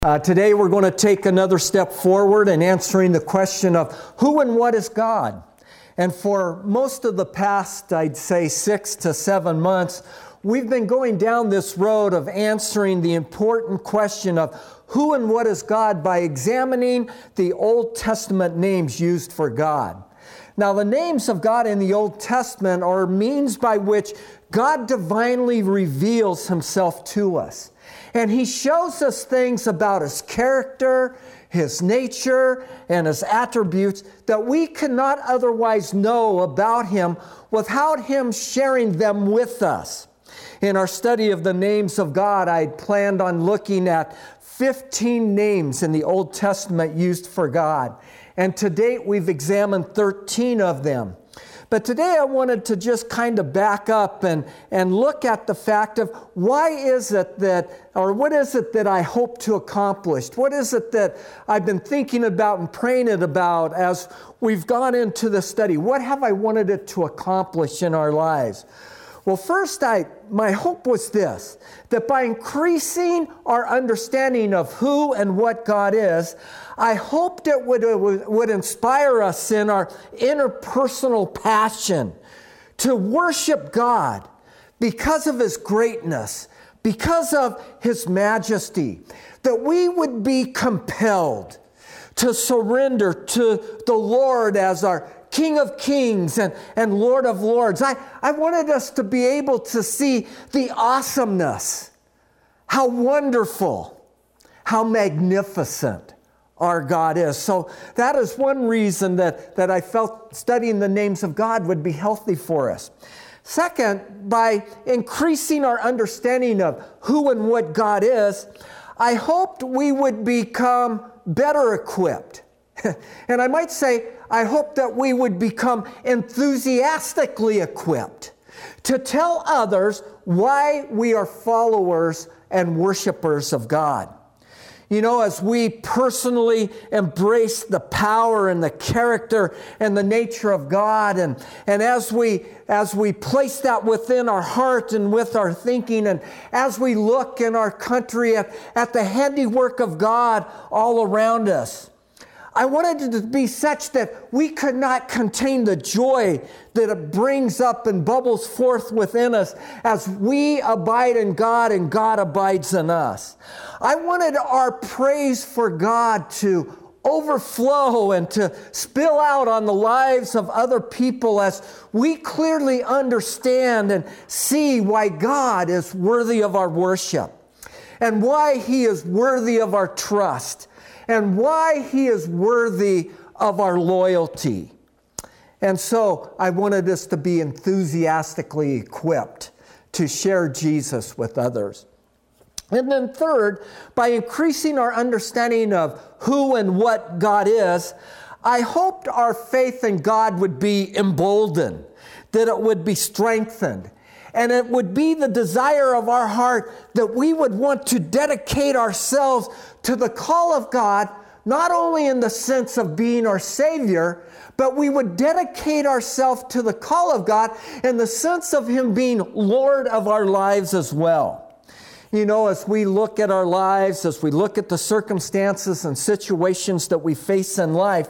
Today we're going to take another step forward in answering the question of who and what is God. And for most of the past, I'd say 6 to 7 months, we've been going down this road of answering the important question of who and what is God by examining the Old Testament names used for God. Now, the names of God in the Old Testament are means by which God divinely reveals Himself to us. And He shows us things about His character, His nature, and His attributes that we cannot otherwise know about Him without Him sharing them with us. In our study of the names of God, I planned on looking at 15 names in the Old Testament used for God. And to date, we've examined 13 of them. But today I wanted to just kind of back up and look at the fact of why is it that, or what is it that I hope to accomplish? What is it that I've been thinking about and praying about as we've gone into the study? What have I wanted it to accomplish in our lives? Well, first, my hope was this, that by increasing our understanding of who and what God is, I hoped it would inspire us in our interpersonal passion to worship God because of His greatness, because of His majesty, that we would be compelled to surrender to the Lord as our King of Kings and Lord of Lords. I wanted us to be able to see the awesomeness, how wonderful, how magnificent our God is. So that is one reason that I felt studying the names of God would be healthy for us. Second, by increasing our understanding of who and what God is, I hoped we would become better equipped. And I might say, I hope that we would become enthusiastically equipped to tell others why we are followers and worshipers of God. You know, as we personally embrace the power and the character and the nature of God, and as we place that within our heart and with our thinking, and as we look in our country at the handiwork of God all around us, I wanted it to be such that we could not contain the joy that it brings up and bubbles forth within us as we abide in God and God abides in us. I wanted our praise for God to overflow and to spill out on the lives of other people as we clearly understand and see why God is worthy of our worship and why He is worthy of our trust, and why He is worthy of our loyalty. And so I wanted us to be enthusiastically equipped to share Jesus with others. And then third, by increasing our understanding of who and what God is, I hoped our faith in God would be emboldened, that it would be strengthened, and it would be the desire of our heart that we would want to dedicate ourselves to the call of God, not only in the sense of being our Savior, but we would dedicate ourselves to the call of God in the sense of Him being Lord of our lives as well. You know, as we look at our lives, as we look at the circumstances and situations that we face in life,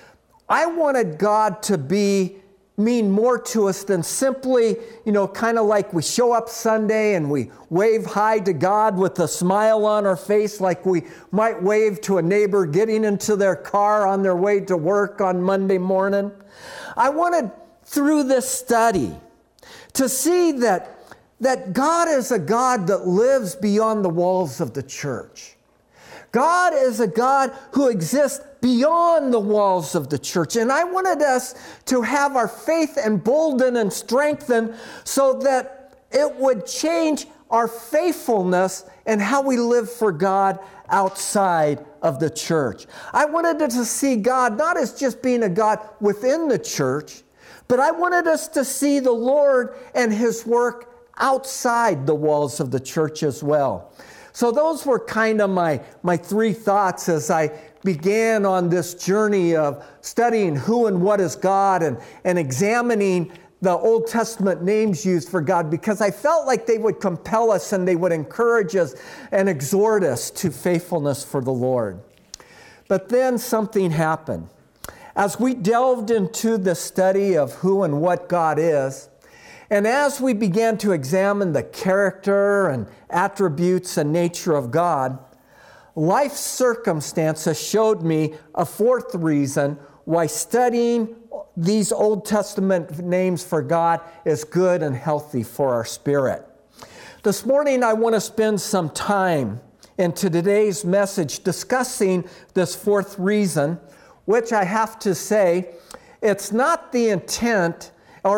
I wanted God to mean more to us than simply, kind of like we show up Sunday and we wave hi to God with a smile on our face like we might wave to a neighbor getting into their car on their way to work on Monday morning. I wanted, through this study, to see that God is a God that lives beyond the walls of the church. God is a God who exists beyond the walls of the church. And I wanted us to have our faith emboldened and strengthened so that it would change our faithfulness and how we live for God outside of the church. I wanted us to see God not as just being a God within the church, but I wanted us to see the Lord and His work outside the walls of the church as well. So those were kind of my three thoughts as I began on this journey of studying who and what is God and examining the Old Testament names used for God because I felt like they would compel us and they would encourage us and exhort us to faithfulness for the Lord. But then something happened. As we delved into the study of who and what God is, and as we began to examine the character and attributes and nature of God, life circumstances showed me a fourth reason why studying these Old Testament names for God is good and healthy for our spirit. This morning, I want to spend some time into today's message discussing this fourth reason, which I have to say, it's not the intent,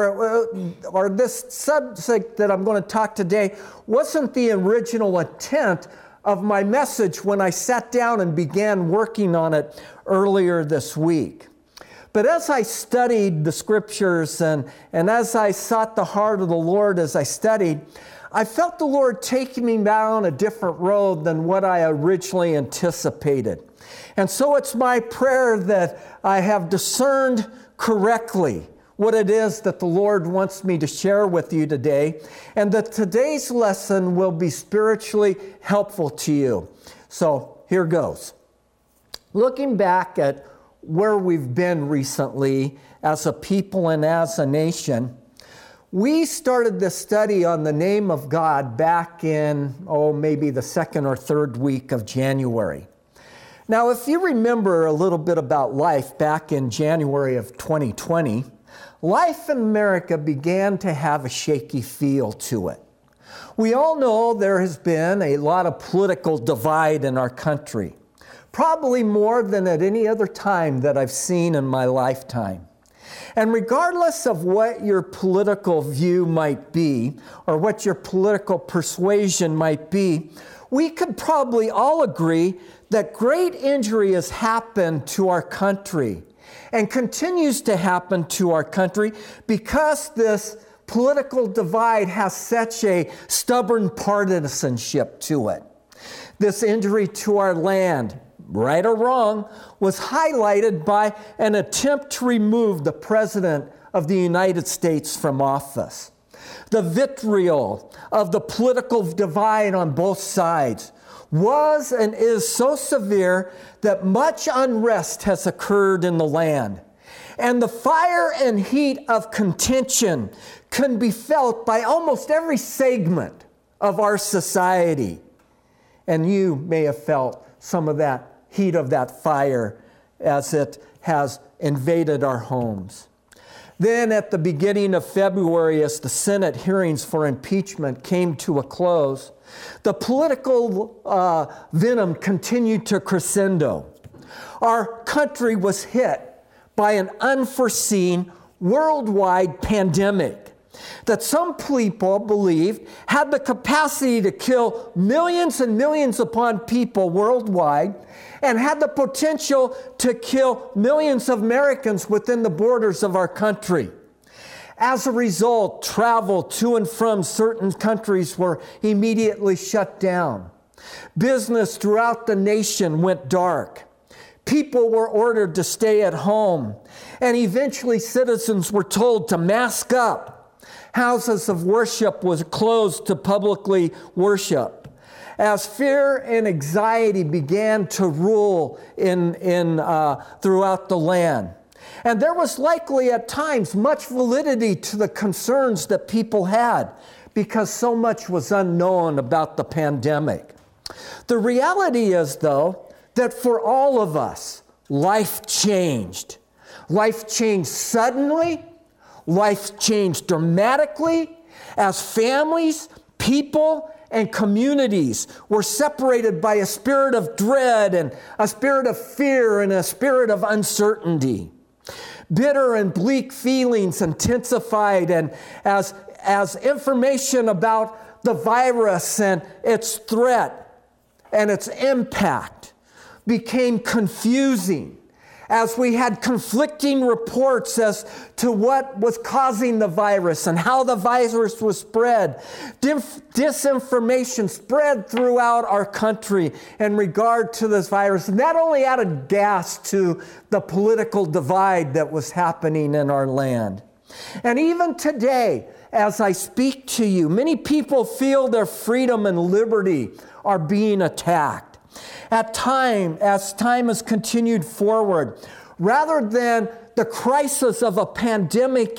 or this subject that I'm going to talk today wasn't the original intent of my message when I sat down and began working on it earlier this week. But as I studied the scriptures and as I sought the heart of the Lord as I studied, I felt the Lord taking me down a different road than what I originally anticipated. And so it's my prayer that I have discerned correctly what it is that the Lord wants me to share with you today, and that today's lesson will be spiritually helpful to you. So here goes. Looking back at where we've been recently as a people and as a nation, we started this study on the name of God back in, maybe the second or third week of January. Now, if you remember a little bit about life back in January of 2020, life in America began to have a shaky feel to it. We all know there has been a lot of political divide in our country, probably more than at any other time that I've seen in my lifetime. And regardless of what your political view might be, or what your political persuasion might be, we could probably all agree that great injury has happened to our country and continues to happen to our country because this political divide has such a stubborn partisanship to it. This injury to our land, right or wrong, was highlighted by an attempt to remove the President of the United States from office. The vitriol of the political divide on both sides was and is so severe that much unrest has occurred in the land. And the fire and heat of contention can be felt by almost every segment of our society. And you may have felt some of that heat of that fire as it has invaded our homes. Then at the beginning of February, as the Senate hearings for impeachment came to a close, the political venom continued to crescendo. Our country was hit by an unforeseen worldwide pandemic that some people believed had the capacity to kill millions and millions upon people worldwide and had the potential to kill millions of Americans within the borders of our country. As a result, travel to and from certain countries were immediately shut down. Business throughout the nation went dark. People were ordered to stay at home, and eventually citizens were told to mask up. Houses of worship was closed to publicly worship. As fear and anxiety began to rule throughout the land. And there was likely at times much validity to the concerns that people had because so much was unknown about the pandemic. The reality is, though, that for all of us, life changed. Life changed suddenly. Life changed dramatically as families, people, and communities were separated by a spirit of dread and a spirit of fear and a spirit of uncertainty. Bitter and bleak feelings intensified, and as information about the virus and its threat and its impact became confusing, as we had conflicting reports as to what was causing the virus and how the virus was spread. Disinformation spread throughout our country in regard to this virus. And that only added gas to the political divide that was happening in our land. And even today, as I speak to you, many people feel their freedom and liberty are being attacked. As time has continued forward, rather than the crisis of a pandemic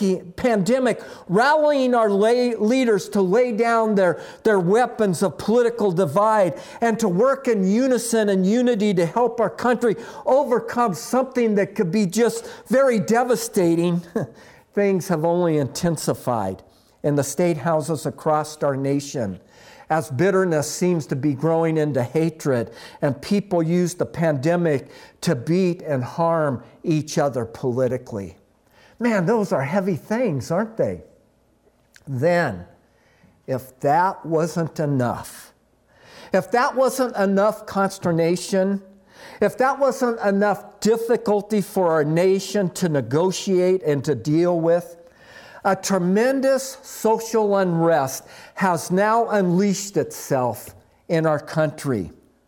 rallying our leaders to lay down their weapons of political divide and to work in unison and unity to help our country overcome something that could be just very devastating, things have only intensified in the state houses across our nation, as bitterness seems to be growing into hatred, and people use the pandemic to beat and harm each other politically. Man, those are heavy things, aren't they? Then, if that wasn't enough, if that wasn't enough consternation, if that wasn't enough difficulty for our nation to negotiate and to deal with, a tremendous social unrest has now unleashed itself in our country.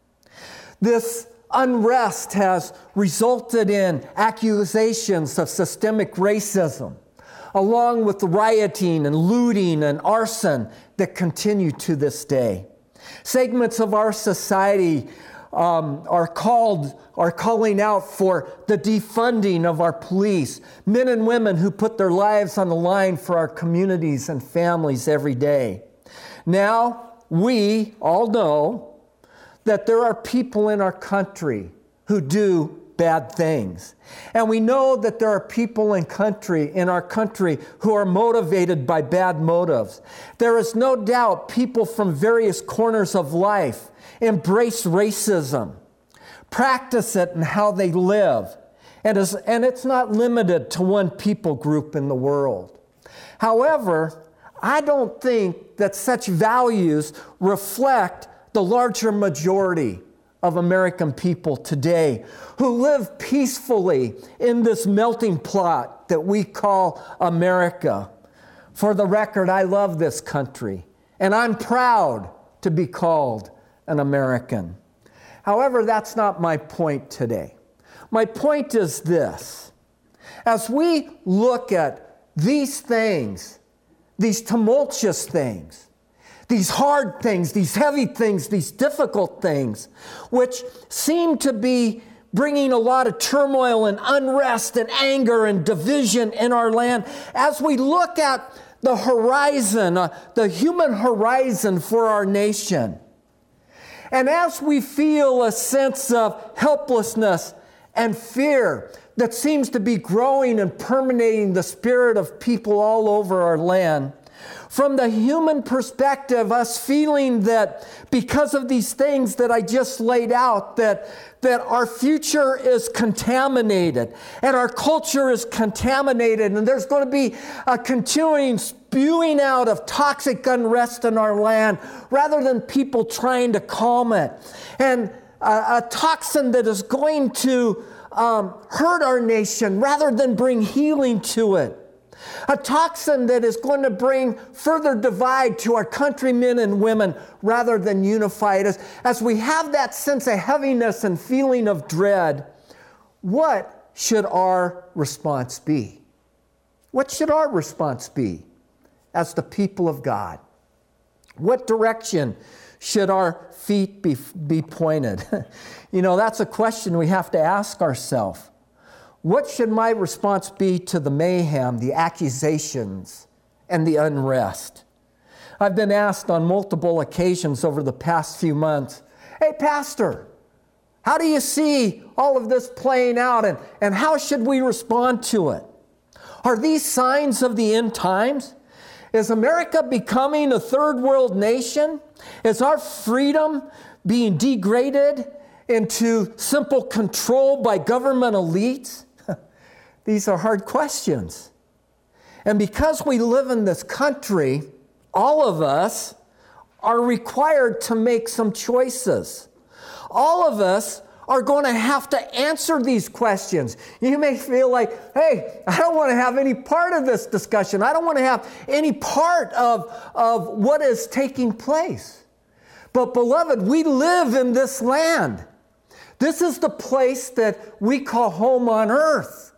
This unrest has resulted in accusations of systemic racism, along with rioting and looting and arson that continue to this day. Segments of our society are calling out for the defunding of our police, men and women who put their lives on the line for our communities and families every day. Now, we all know that there are people in our country who do bad things. And we know that there are people in our country who are motivated by bad motives. There is no doubt people from various corners of life embrace racism, practice it in how they live, and it's not limited to one people group in the world. However, I don't think that such values reflect the larger majority of American people today who live peacefully in this melting pot that we call America. For the record, I love this country, and I'm proud to be called an American. However, that's not my point today. My point is this. As we look at these things, these tumultuous things, these hard things, these heavy things, these difficult things, which seem to be bringing a lot of turmoil and unrest and anger and division in our land, as we look at the horizon, the human horizon for our nation, and as we feel a sense of helplessness and fear that seems to be growing and permeating the spirit of people all over our land, from the human perspective, us feeling that because of these things that I just laid out, that our future is contaminated and our culture is contaminated, and there's going to be a continuing spewing out of toxic unrest in our land rather than people trying to calm it. And a toxin that is going to hurt our nation rather than bring healing to it. A toxin that is going to bring further divide to our countrymen and women rather than unify it. As we have that sense of heaviness and feeling of dread, what should our response be? What should our response be as the people of God? What direction should our feet be pointed? You know, that's a question we have to ask ourselves. What should my response be to the mayhem, the accusations, and the unrest? I've been asked on multiple occasions over the past few months, hey, Pastor, how do you see all of this playing out, and how should we respond to it? Are these signs of the end times? Is America becoming a third world nation? Is our freedom being degraded into simple control by government elites? These are hard questions. And because we live in this country, all of us are required to make some choices. All of us are going to have to answer these questions. You may feel like, hey, I don't want to have any part of this discussion. I don't want to have any part of what is taking place. But beloved, we live in this land. This is the place that we call home on earth.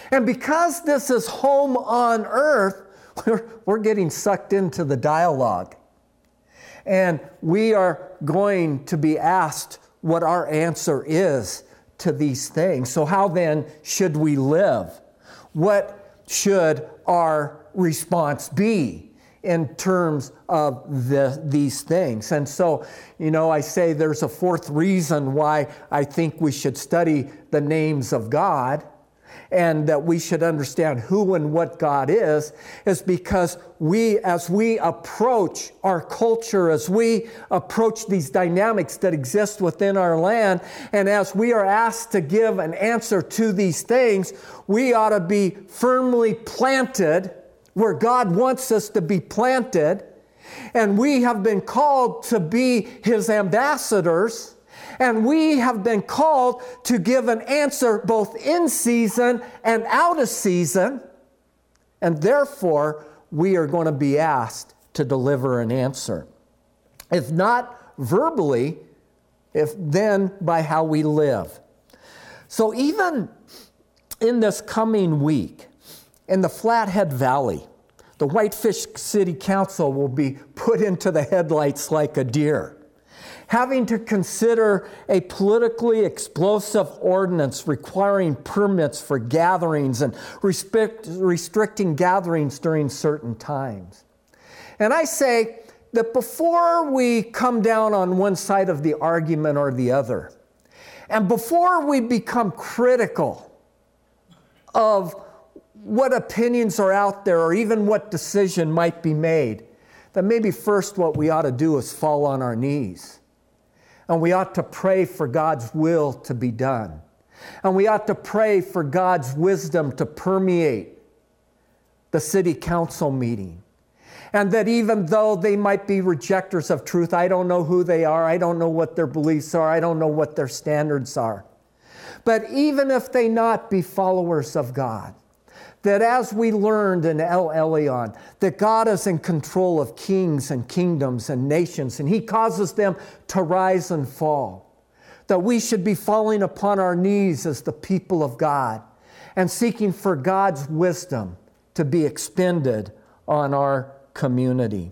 And because this is home on earth, we're getting sucked into the dialogue. And we are going to be asked what our answer is to these things. So how then should we live? What should our response be in terms of these things? And so, I say there's a fourth reason why I think we should study the names of God, and that we should understand who and what God is because as we approach our culture, as we approach these dynamics that exist within our land, and as we are asked to give an answer to these things, we ought to be firmly planted where God wants us to be planted, and we have been called to be His ambassadors. And we have been called to give an answer both in season and out of season. And therefore, we are going to be asked to deliver an answer. If not verbally, then by how we live. So even in this coming week, in the Flathead Valley, the Whitefish City Council will be put into the headlights like a deer, having to consider a politically explosive ordinance requiring permits for gatherings and restricting gatherings during certain times. And I say that before we come down on one side of the argument or the other, and before we become critical of what opinions are out there or even what decision might be made, that maybe first what we ought to do is fall on our knees. And we ought to pray for God's will to be done. And we ought to pray for God's wisdom to permeate the city council meeting. And that even though they might be rejectors of truth, I don't know who they are, I don't know what their beliefs are, I don't know what their standards are. But even if they not be followers of God, that as we learned in El Elyon, that God is in control of kings and kingdoms and nations, and He causes them to rise and fall. That we should be falling upon our knees as the people of God and seeking for God's wisdom to be expended on our community.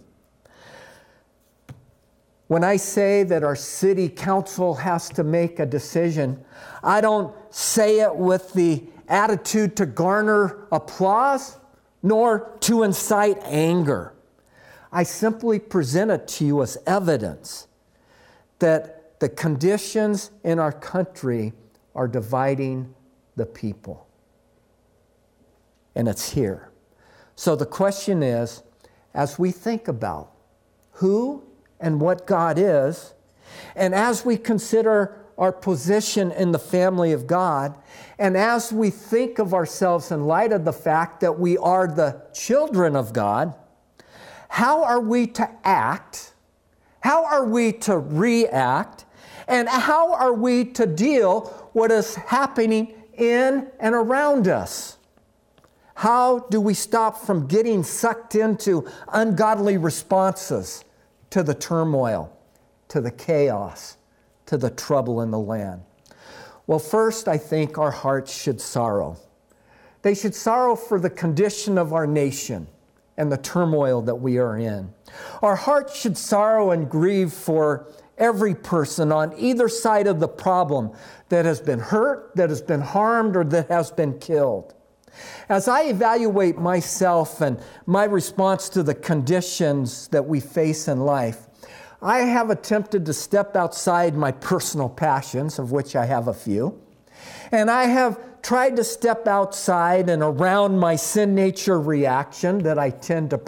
When I say that our city council has to make a decision, I don't say it with the attitude to garner applause, nor to incite anger. I simply present it to you as evidence that the conditions in our country are dividing the people. And it's here. So the question is, as we think about who and what God is, and as we consider our position in the family of God, and as we think of ourselves in light of the fact that we are the children of God, how are we to act? How are we to react? And how are we to deal what is happening in and around us? How do we stop from getting sucked into ungodly responses to the turmoil, to the chaos, to the trouble in the land? Well, first, I think our hearts should sorrow. They should sorrow for the condition of our nation and the turmoil that we are in. Our hearts should sorrow and grieve for every person on either side of the problem that has been hurt, that has been harmed, or that has been killed. As I evaluate myself and my response to the conditions that we face in life, I have attempted to step outside my personal passions, of which I have a few, and I have tried to step outside and around my sin nature reaction that I tend to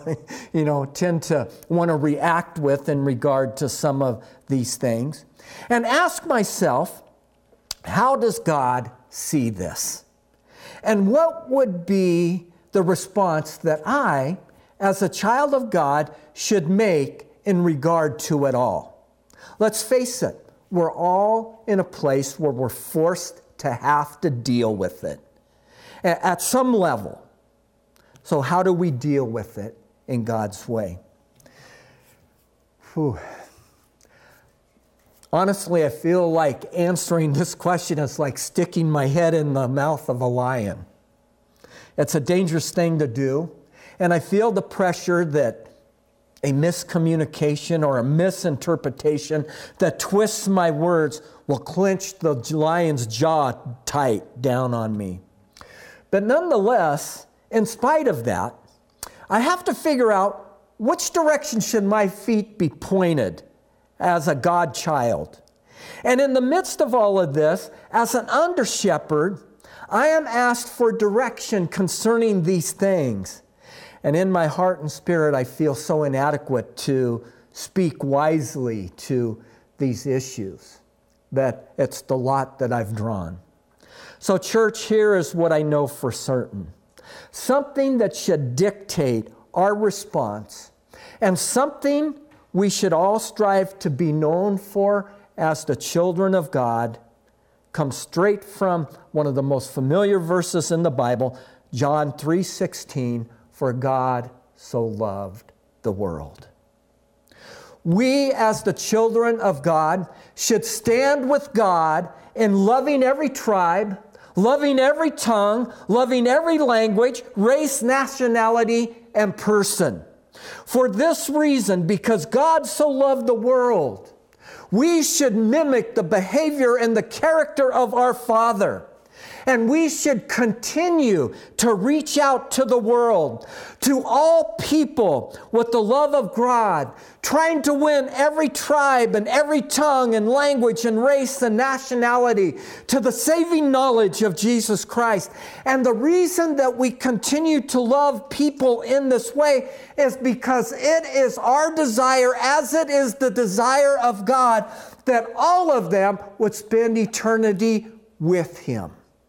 want to react with in regard to some of these things, and ask myself, how does God see this? And what would be the response that I, as a child of God, should make in regard to it all? Let's face it, we're all in a place where we're forced to have to deal with it at some level. So how do we deal with it in God's way? Whew. Honestly, I feel like answering this question is like sticking my head in the mouth of a lion. It's a dangerous thing to do. And I feel the pressure that a miscommunication or a misinterpretation that twists my words will clench the lion's jaw tight down on me. But nonetheless, in spite of that, I have to figure out which direction should my feet be pointed as a God child. And in the midst of all of this, as an under-shepherd, I am asked for direction concerning these things. And in my heart and spirit, I feel so inadequate to speak wisely to these issues that it's the lot that I've drawn. So church, here is what I know for certain. Something that should dictate our response, and something we should all strive to be known for as the children of God, comes straight from one of the most familiar verses in the Bible, John 3:16, for God so loved the world. We, as the children of God, should stand with God in loving every tribe, loving every tongue, loving every language, race, nationality, and person. For this reason, because God so loved the world, we should mimic the behavior and the character of our Father. And we should continue to reach out to the world, to all people with the love of God, trying to win every tribe and every tongue and language and race and nationality to the saving knowledge of Jesus Christ. And the reason that we continue to love people in this way is because it is our desire, as it is the desire of God, that all of them would spend eternity with Him.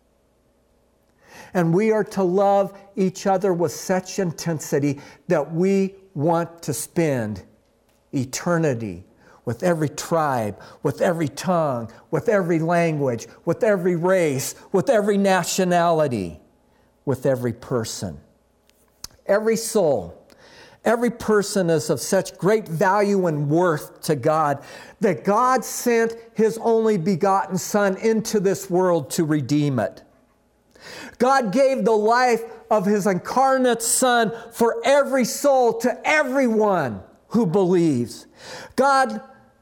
And we are to love each other with such intensity that we want to spend eternity with every tribe, with every tongue, with every language, with every race, with every nationality, with every person. Every soul, every person is of such great value and worth to God that God sent His only begotten Son into this world to redeem it. God gave the life of His incarnate Son for every soul to everyone who believes. God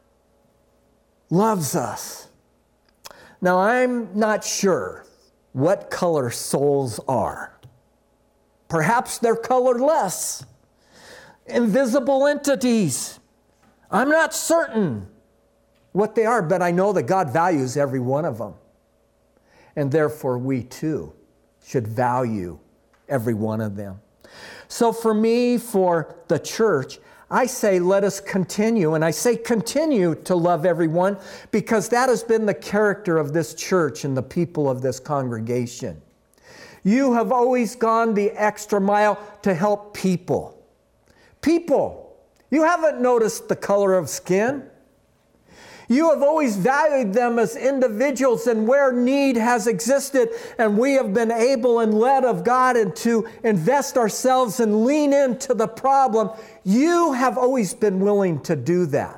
loves us. Now, I'm not sure what color souls are. Perhaps they're colorless, invisible entities. I'm not certain what they are, but I know that God values every one of them. And therefore, we too should value every one of them. So for me, for the church, I say let us continue. And I say continue to love everyone because that has been the character of this church and the people of this congregation. You have always gone the extra mile to help people. People. You haven't noticed the color of skin. You have always valued them as individuals and where need has existed, and we have been able and led of God and to invest ourselves and lean into the problem. You have always been willing to do that.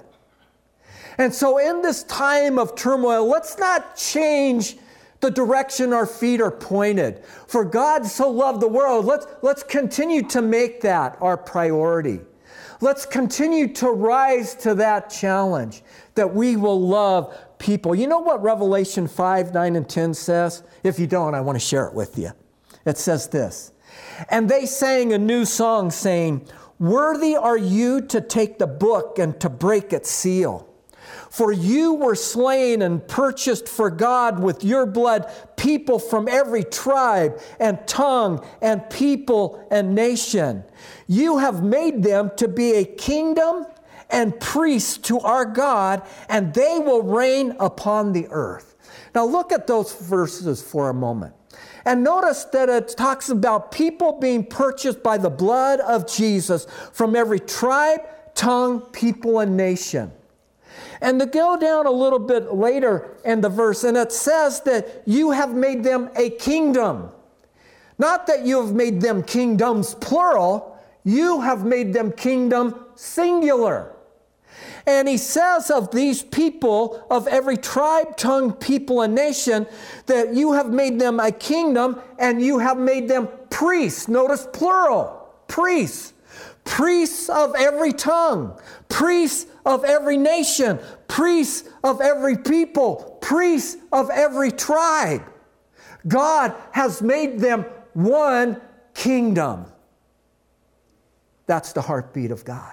And so in this time of turmoil, let's not change the direction our feet are pointed. For God so loved the world, let's continue to make that our priority. Let's continue to rise to that challenge that we will love people. You know what Revelation 5, 9, and 10 says? If you don't, I want to share it with you. It says this, and they sang a new song saying, "Worthy are you to take the book and to break its seal. For you were slain and purchased for God with your blood people from every tribe and tongue and people and nation. You have made them to be a kingdom and priests to our God, and they will reign upon the earth." Now look at those verses for a moment. And notice that it talks about people being purchased by the blood of Jesus from every tribe, tongue, people, and nation. And to go down a little bit later in the verse, and it says that you have made them a kingdom. Not that you have made them kingdoms, plural. You have made them kingdom, singular. And he says of these people, of every tribe, tongue, people, and nation, that you have made them a kingdom and you have made them priests. Notice plural, priests. Priests of every tongue, priests of every nation, priests of every people, priests of every tribe. God has made them one kingdom. That's the heartbeat of God.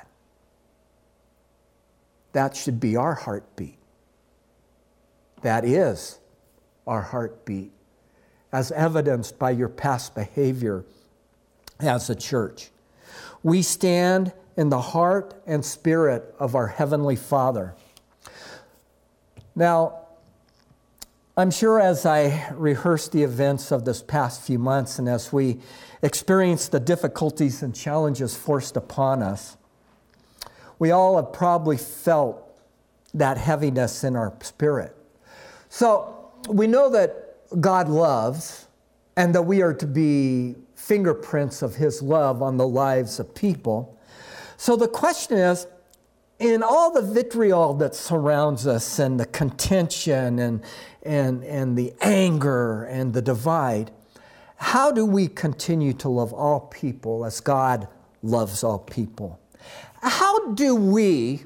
That should be our heartbeat. That is our heartbeat, as evidenced by your past behavior as a church. We stand in the heart and spirit of our Heavenly Father. Now, I'm sure as I rehearse the events of this past few months and as we experience the difficulties and challenges forced upon us, we all have probably felt that heaviness in our spirit. So we know that God loves and that we are to be fingerprints of His love on the lives of people. So the question is, in all the vitriol that surrounds us and the contention and the anger and the divide, how do we continue to love all people as God loves all people? How do we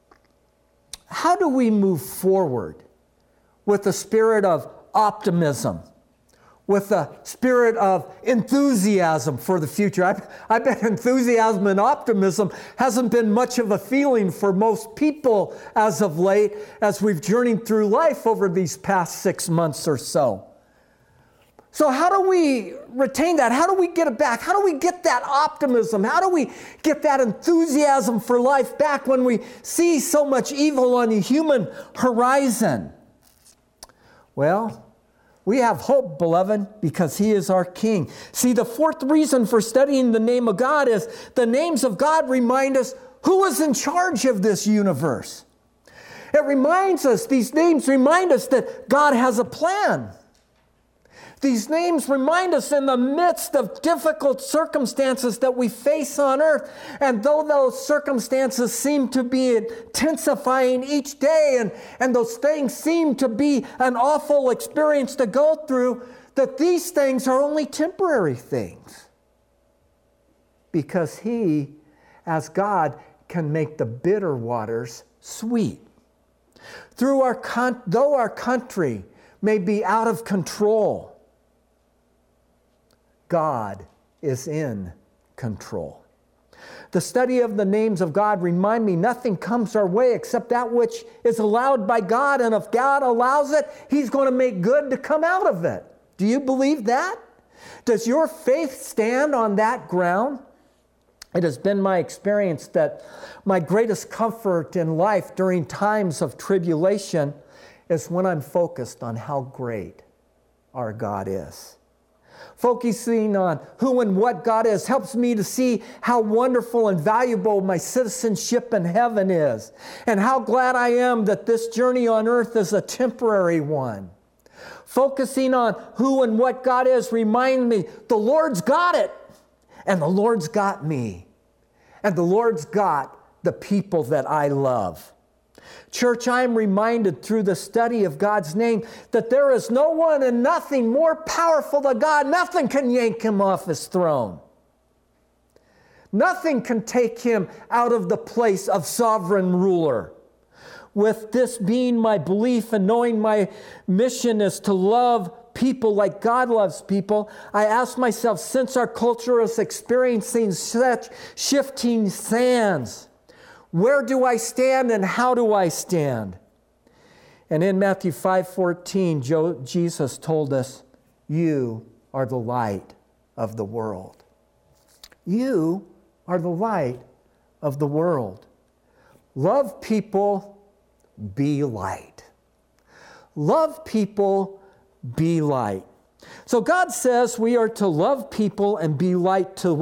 move forward with a spirit of optimism, with a spirit of enthusiasm for the future? I bet enthusiasm and optimism hasn't been much of a feeling for most people as of late, as we've journeyed through life over these past 6 months or so. So how do we retain that? How do we get it back? How do we get that optimism? How do we get that enthusiasm for life back when we see so much evil on the human horizon? Well, we have hope, beloved, because He is our King. See, the fourth reason for studying the name of God is the names of God remind us who is in charge of this universe. It reminds us, these names remind us that God has a plan. These names remind us in the midst of difficult circumstances that we face on earth. And though those circumstances seem to be intensifying each day and those things seem to be an awful experience to go through, that these things are only temporary things. Because He, as God, can make the bitter waters sweet. Though our country may be out of control, God is in control. The study of the names of God remind me nothing comes our way except that which is allowed by God. And if God allows it, He's going to make good to come out of it. Do you believe that? Does your faith stand on that ground? It has been my experience that my greatest comfort in life during times of tribulation is when I'm focused on how great our God is. Focusing on who and what God is helps me to see how wonderful and valuable my citizenship in heaven is, and how glad I am that this journey on earth is a temporary one. Focusing on who and what God is reminds me the Lord's got it, and the Lord's got me, and the Lord's got the people that I love. Church, I am reminded through the study of God's name that there is no one and nothing more powerful than God. Nothing can yank Him off His throne. Nothing can take Him out of the place of sovereign ruler. With this being my belief and knowing my mission is to love people like God loves people, I ask myself, since our culture is experiencing such shifting sands, where do I stand and how do I stand? And in Matthew 5:14, Jesus told us, you are the light of the world. You are the light of the world. Love people, be light. Love people, be light. So God says we are to love people and be light be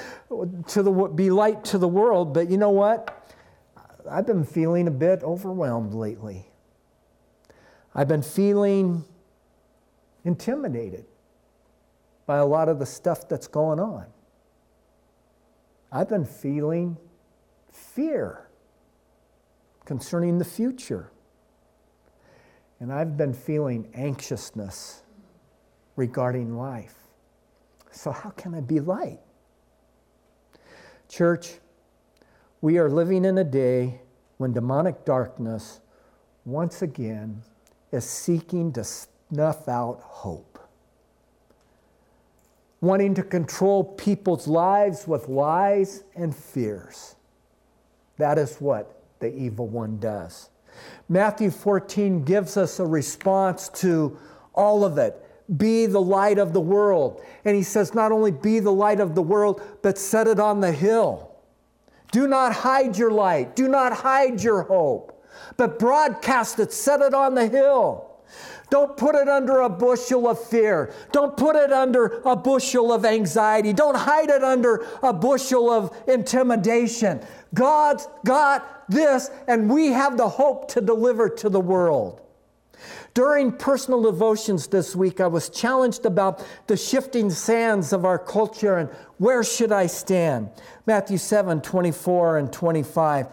light to the world. But you know what? I've been feeling a bit overwhelmed lately. I've been feeling intimidated by a lot of the stuff that's going on. I've been feeling fear concerning the future. And I've been feeling anxiousness regarding life. So how can I be light? Church, we are living in a day when demonic darkness once again is seeking to snuff out hope, wanting to control people's lives with lies and fears. That is what the evil one does. Matthew 14 gives us a response to all of it. Be the light of the world. And he says not only be the light of the world, but set it on the hill. Do not hide your light. Do not hide your hope, but broadcast it. Set it on the hill. Don't put it under a bushel of fear. Don't put it under a bushel of anxiety. Don't hide it under a bushel of intimidation. God's got this, and we have the hope to deliver to the world. During personal devotions this week, I was challenged about the shifting sands of our culture and where should I stand? Matthew 7:24 and 25.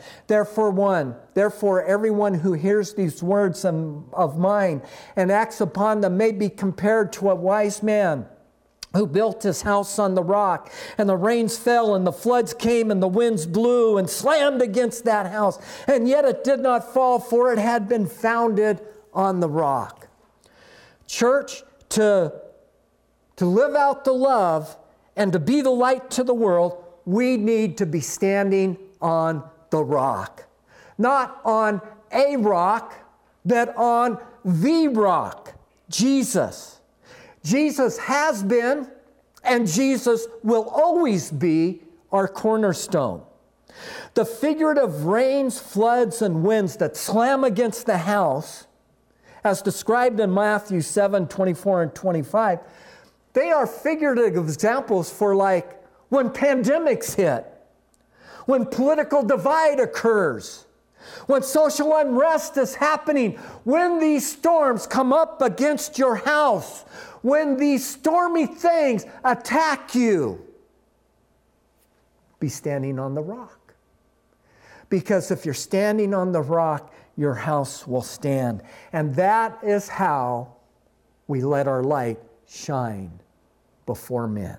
Therefore everyone who hears these words of mine and acts upon them may be compared to a wise man who built his house on the rock, and the rains fell, and the floods came, and the winds blew and slammed against that house. And yet it did not fall, for it had been founded on the rock. Church, to live out the love and to be the light to the world, we need to be standing on the rock. Not on a rock, but on the rock, Jesus. Jesus has been, and Jesus will always be our cornerstone. The figurative rains, floods, and winds that slam against the house, as described in Matthew 7:24 and 25, they are figurative examples for like when pandemics hit, when political divide occurs, when social unrest is happening, when these storms come up against your house, when these stormy things attack you. Be standing on the rock. Because if you're standing on the rock, your house will stand. And that is how we let our light shine before men.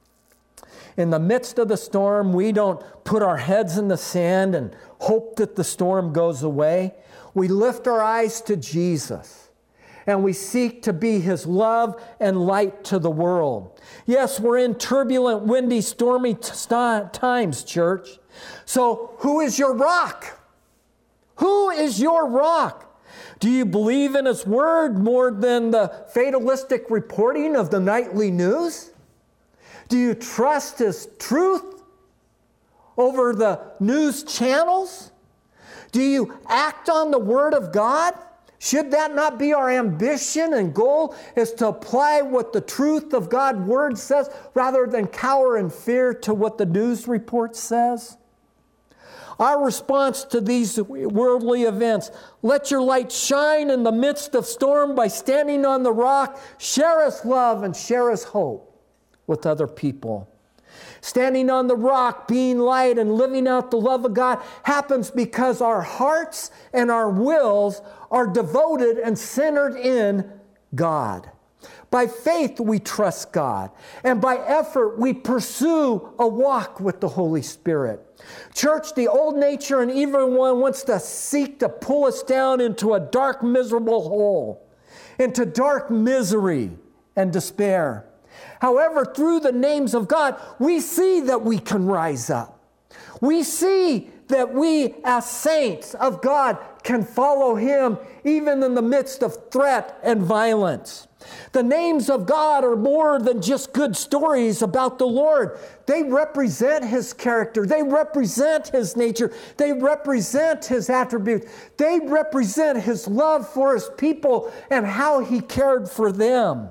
In the midst of the storm, we don't put our heads in the sand and hope that the storm goes away. We lift our eyes to Jesus, and we seek to be His love and light to the world. Yes, we're in turbulent, windy, stormy times, church. So who is your rock? Who is your rock? Do you believe in His Word more than the fatalistic reporting of the nightly news? Do you trust His truth over the news channels? Do you act on the Word of God? Should that not be our ambition and goal, is to apply what the truth of God's Word says rather than cower in fear to what the news report says? Our response to these worldly events: let your light shine in the midst of storm by standing on the rock. Share His love and share His hope with other people. Standing on the rock, being light and living out the love of God happens because our hearts and our wills are devoted and centered in God. By faith, we trust God, and by effort, we pursue a walk with the Holy Spirit. Church, the old nature and evil one wants to seek to pull us down into a dark, miserable hole, into dark misery and despair. However, through the names of God, we see that we can rise up. We see that we, as saints of God, can follow Him even in the midst of threat and violence. The names of God are more than just good stories about the Lord. They represent His character. They represent His nature. They represent His attributes. They represent His love for His people and how He cared for them.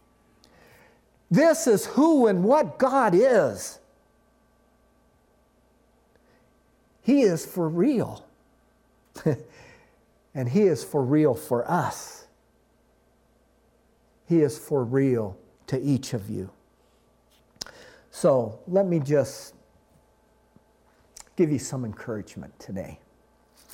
This is who and what God is. He is for real. And He is for real for us. He is for real to each of you. So let me just give you some encouragement today.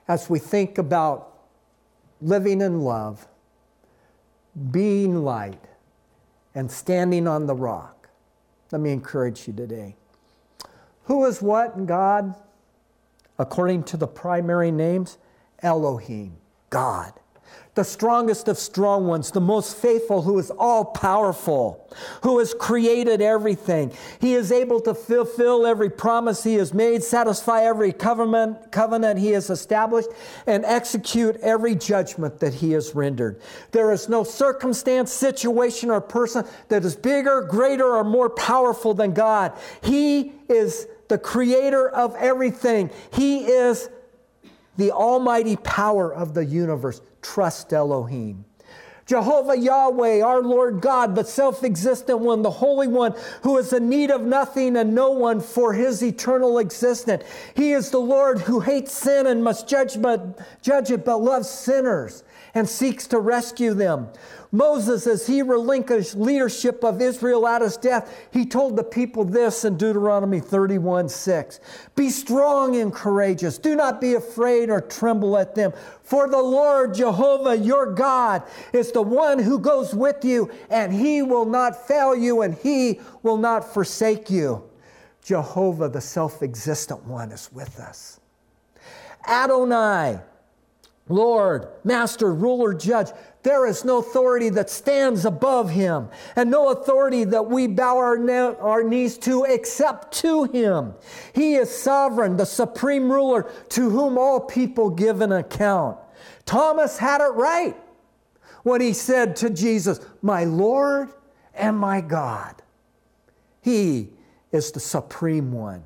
as we think about living in love, being light, and standing on the rock, let me encourage you today. Who is what in God? According to the primary names, Elohim, God. The strongest of strong ones, the most faithful, who is all-powerful, who has created everything. He is able to fulfill every promise He has made, satisfy every covenant He has established, and execute every judgment that He has rendered. There is no circumstance, situation, or person that is bigger, greater, or more powerful than God. He is the creator of everything. He is the almighty power of the universe. Trust Elohim. Jehovah Yahweh, our Lord God, the self-existent one, the Holy One, who is in need of nothing and no one for His eternal existence. He is the Lord who hates sin and must judge it, but loves sinners and seeks to rescue them. Moses, as he relinquished leadership of Israel at his death, he told the people this in Deuteronomy 31:6. Be strong and courageous. Do not be afraid or tremble at them. For the Lord Jehovah your God is the one who goes with you, and He will not fail you, and He will not forsake you. Jehovah, the self-existent one, is with us. Adonai, Lord, Master, Ruler, Judge. There is no authority that stands above Him, and no authority that we bow our knees to except to Him. He is sovereign, the supreme ruler, to whom all people give an account. Thomas had it right when he said to Jesus, "My Lord and my God." He is the supreme one.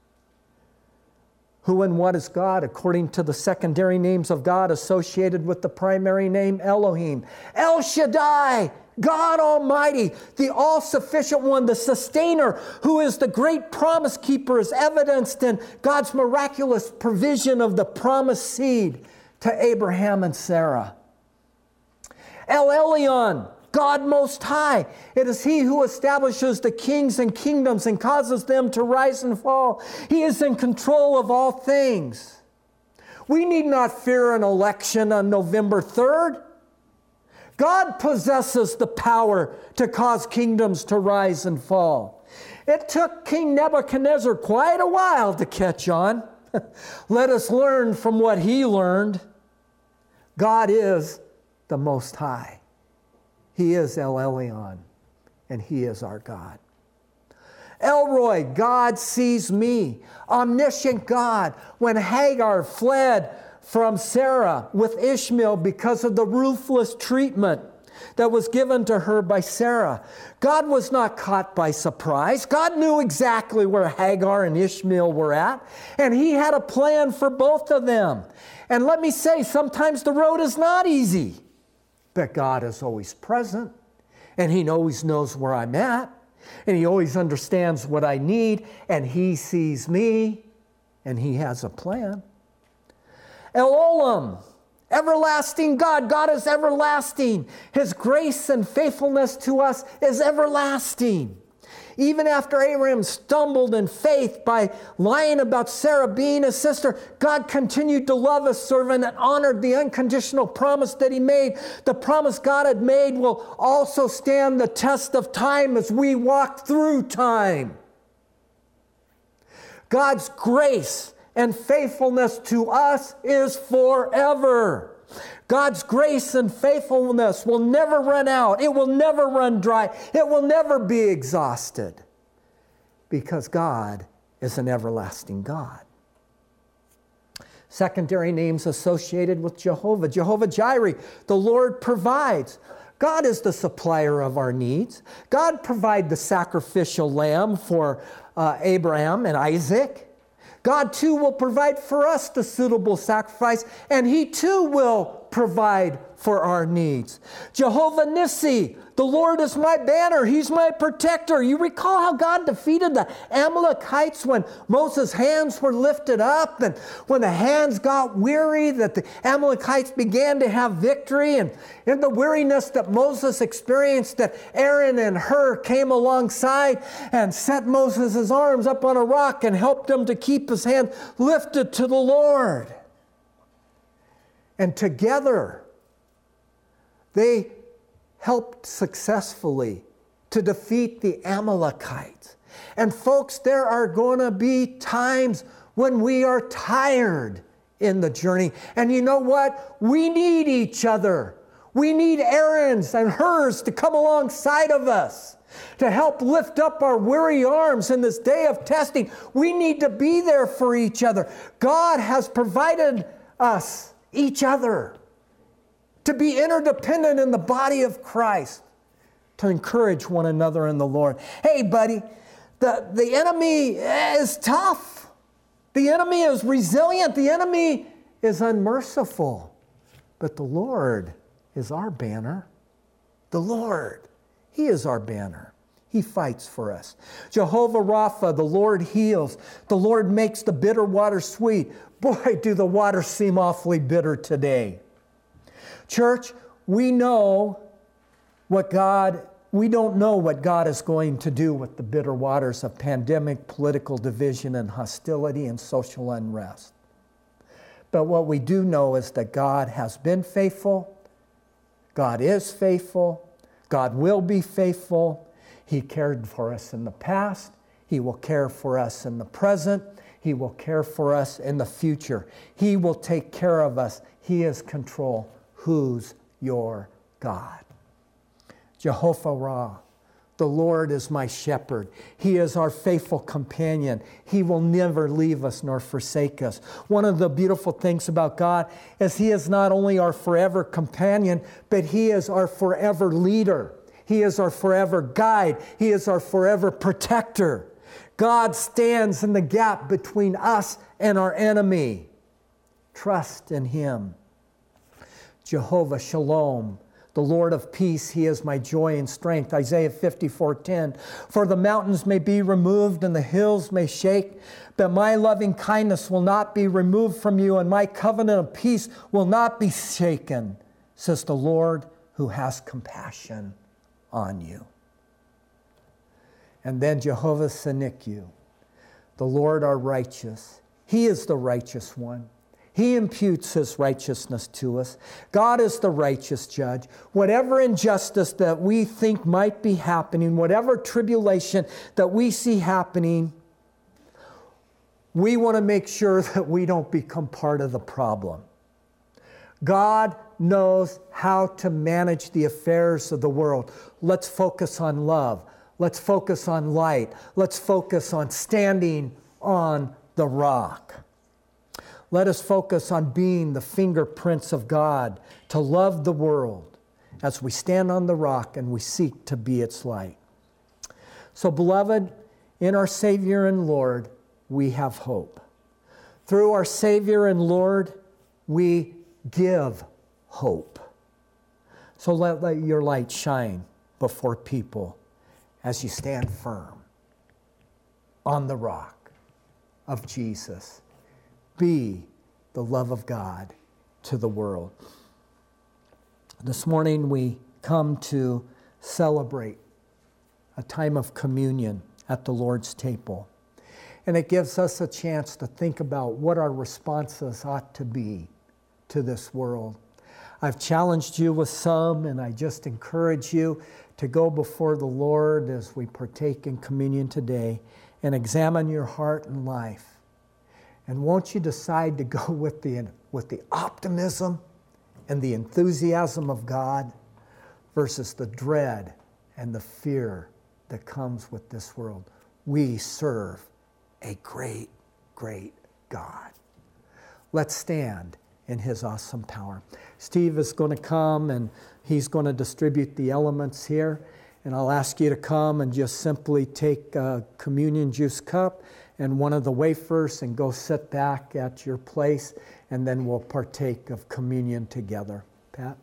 Who and what is God? According to the secondary names of God associated with the primary name Elohim. El Shaddai, God Almighty, the all-sufficient one, the sustainer, who is the great promise keeper, is evidenced in God's miraculous provision of the promised seed to Abraham and Sarah. El Elyon, God Most High. It is He who establishes the kings and kingdoms and causes them to rise and fall. He is in control of all things. We need not fear an election on November 3rd. God possesses the power to cause kingdoms to rise and fall. It took King Nebuchadnezzar quite a while to catch on. Let us learn from what he learned. God is the Most High. He is El Elyon, and He is our God. El Roi, God sees me. Omniscient God, when Hagar fled from Sarah with Ishmael because of the ruthless treatment that was given to her by Sarah. God was not caught by surprise. God knew exactly where Hagar and Ishmael were at, and He had a plan for both of them. And let me say, sometimes the road is not easy. But God is always present, and He always knows where I'm at, and He always understands what I need, and He sees me, and He has a plan. El Olam, everlasting God. God is everlasting. His grace and faithfulness to us is everlasting. Even after Abraham stumbled in faith by lying about Sarah being his sister, God continued to love His servant and honored the unconditional promise that He made. The promise God had made will also stand the test of time as we walk through time. God's grace and faithfulness to us is forever. God's grace and faithfulness will never run out. It will never run dry. It will never be exhausted, because God is an everlasting God. Secondary names associated with Jehovah. Jehovah Jireh, the Lord provides. God is the supplier of our needs. God provided the sacrificial lamb for Abraham and Isaac. God too will provide for us the suitable sacrifice, and He too will provide for our needs. Jehovah Nissi, the Lord is my banner. He's my protector. You recall how God defeated the Amalekites when Moses' hands were lifted up, and when the hands got weary, that the Amalekites began to have victory, and in the weariness that Moses experienced, that Aaron and Hur came alongside and set Moses' arms up on a rock and helped him to keep his hand lifted to the Lord. And together, they helped successfully to defeat the Amalekites. And folks, there are going to be times when we are tired in the journey. And you know what? We need each other. We need Aaron's and hers to come alongside of us, to help lift up our weary arms in this day of testing. We need to be there for each other. God has provided us each other to be interdependent in the body of Christ, to encourage one another in the Lord. Hey, buddy, the enemy is tough. The enemy is resilient. The enemy is unmerciful. But the Lord is our banner. The Lord, He is our banner. He fights for us. Jehovah Rapha, the Lord heals. The Lord makes the bitter water sweet. Boy, do the waters seem awfully bitter today. Church, we don't know what God is going to do with the bitter waters of pandemic, political division, and hostility and social unrest. But what we do know is that God has been faithful. God is faithful. God will be faithful. He cared for us in the past. He will care for us in the present. He will care for us in the future. He will take care of us. He is control. Who's your God? Jehovah Ra, the Lord is my shepherd. He is our faithful companion. He will never leave us nor forsake us. One of the beautiful things about God is He is not only our forever companion, but He is our forever leader. He is our forever guide. He is our forever protector. God stands in the gap between us and our enemy. Trust in Him. Jehovah Shalom, the Lord of peace, He is my joy and strength. Isaiah 54:10. For the mountains may be removed and the hills may shake, but my loving kindness will not be removed from you, and my covenant of peace will not be shaken, says the Lord who has compassion on you. And then Jehovah Tsidkenu, the Lord our righteous. He is the righteous one. He imputes His righteousness to us. God is the righteous judge. Whatever injustice that we think might be happening, whatever tribulation that we see happening, we want to make sure that we don't become part of the problem. God knows how to manage the affairs of the world. Let's focus on love. Let's focus on light. Let's focus on standing on the rock. Let us focus on being the fingerprints of God, to love the world as we stand on the rock and we seek to be its light. So, beloved, in our Savior and Lord, we have hope. Through our Savior and Lord, we give hope. So let your light shine before people as you stand firm on the rock of Jesus. Be the love of God to the world. This morning we come to celebrate a time of communion at the Lord's table. And it gives us a chance to think about what our responses ought to be to this world. I've challenged you with some, and I just encourage you to go before the Lord as we partake in communion today and examine your heart and life. And won't you decide to go with the optimism and the enthusiasm of God versus the dread and the fear that comes with this world? We serve a great, great God. Let's stand in His awesome power. Steve is going to come and he's going to distribute the elements here. And I'll ask you to come and just simply take a communion juice cup and one of the wafers and go sit back at your place, and then we'll partake of communion together. Pat?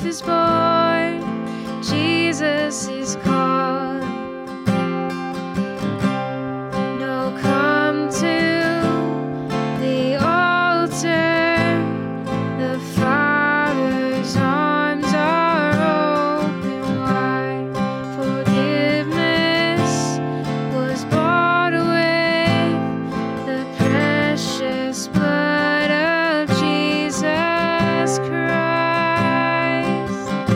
life is born, Jesus is called. No, come to the altar, the Father's arms are open wide. Forgiveness was bought away, the precious blood of Jesus Christ.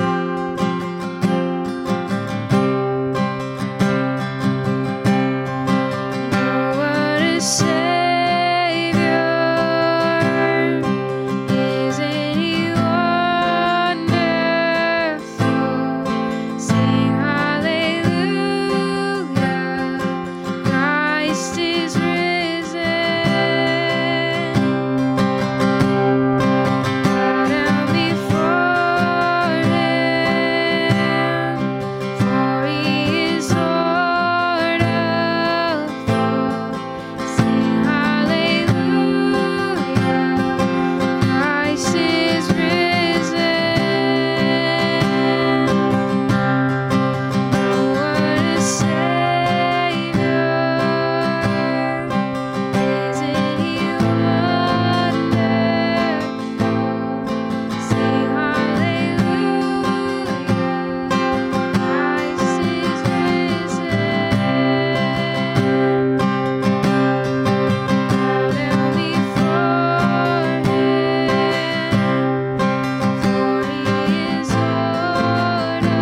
Oh, what a Savior! Isn't He wonderful? Sing hallelujah, Christ is risen. Bow down before Him, for He is Lord of all. Sing hallelujah, Christ is risen. Oh, what a Savior! Isn't He wonderful? Sing hallelujah, Christ is risen. Bow down before Him, for He is Lord of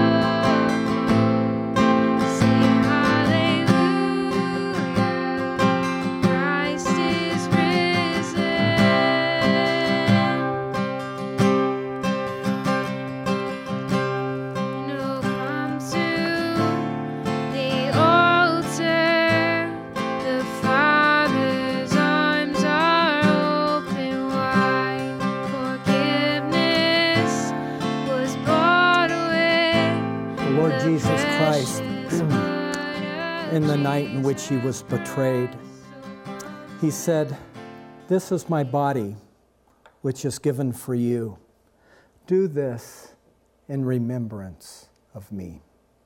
all. Sing hallelujah, Christ is risen. No, come to the altar, the Father's arms are open wide. Forgiveness was bought away, The Lord the Jesus Christ, precious blood of in the night in which He was betrayed, He said, "This is my body, which is given for you. Do this in remembrance of me."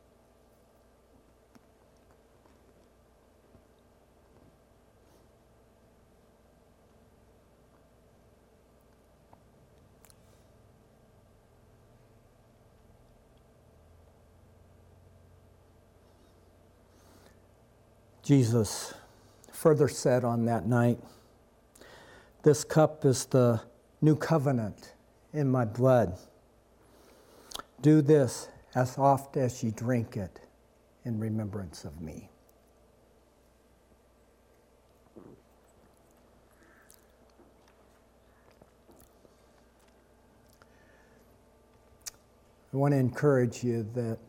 Jesus further said on that night, "This cup is the new covenant in my blood. Do this as oft as ye drink it in remembrance of me." I want to encourage you that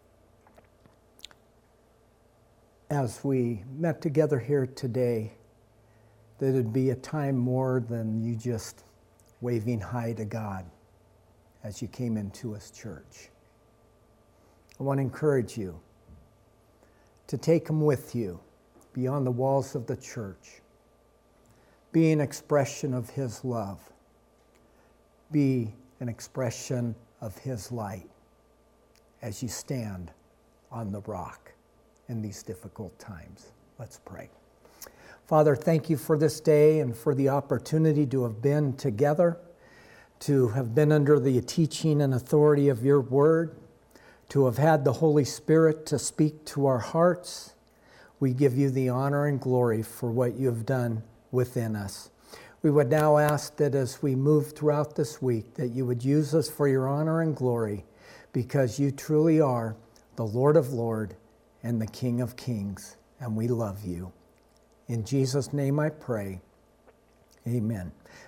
as we met together here today, that it'd be a time more than you just waving hi to God as you came into His church. I want to encourage you to take Him with you beyond the walls of the church. Be an expression of His love. Be an expression of His light as you stand on the rock in these difficult times. Let's pray. Father, thank you for this day and for the opportunity to have been together, to have been under the teaching and authority of your word, to have had the Holy Spirit to speak to our hearts. We give you the honor and glory for what you have done within us. We would now ask that as we move throughout this week, that you would use us for your honor and glory, because you truly are the Lord of Lords and the King of Kings, and we love you. In Jesus' name I pray, amen.